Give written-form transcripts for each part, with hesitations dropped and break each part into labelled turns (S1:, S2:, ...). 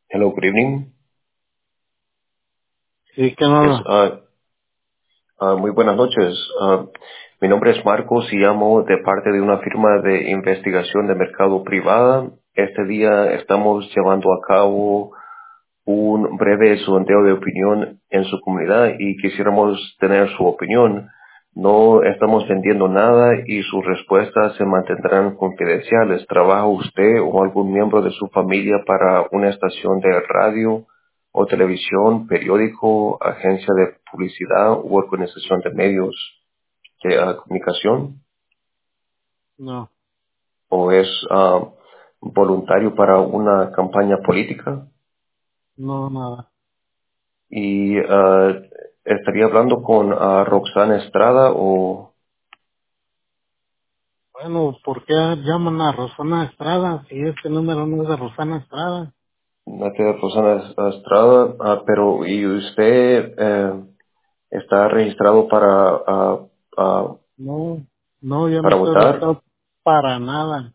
S1: Hello, good evening.
S2: Sí, que
S1: Yes,
S2: no,
S1: muy buenas noches. Mi nombre es Marcos y llamo de parte de una firma de investigación de mercado privada. Este día estamos llevando a cabo un breve sondeo de opinión en su comunidad y quisiéramos tener su opinión. No estamos vendiendo nada y sus respuestas se mantendrán confidenciales. ¿Trabaja usted o algún miembro de su familia para una estación de radio o televisión, periódico, agencia de publicidad u organización de medios de comunicación?
S2: no,
S1: ¿O es voluntario para una campaña política?
S2: no, nada.
S1: Y estaría hablando con Roxana Estrada o
S2: Bueno, ¿por qué llaman a Rosana Estrada si este número no es de Rosana Estrada?
S1: no sé, Roxana Estrada, pero ¿y usted está registrado
S2: No, no, yo no
S1: para
S2: estoy
S1: votar?
S2: registrado para nada.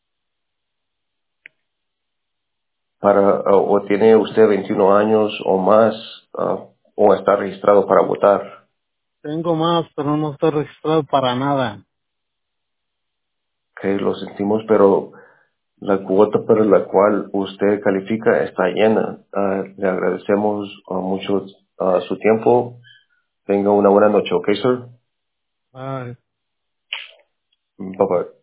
S1: ¿O tiene usted 21 años o más o está registrado para votar?
S2: Tengo más, pero no estoy registrado para nada.
S1: Que lo sentimos, pero la cuota para la cual usted califica está llena. Le agradecemos mucho su tiempo. Tenga una buena noche, ¿ok, sir?
S2: Ay.
S1: Bye bye.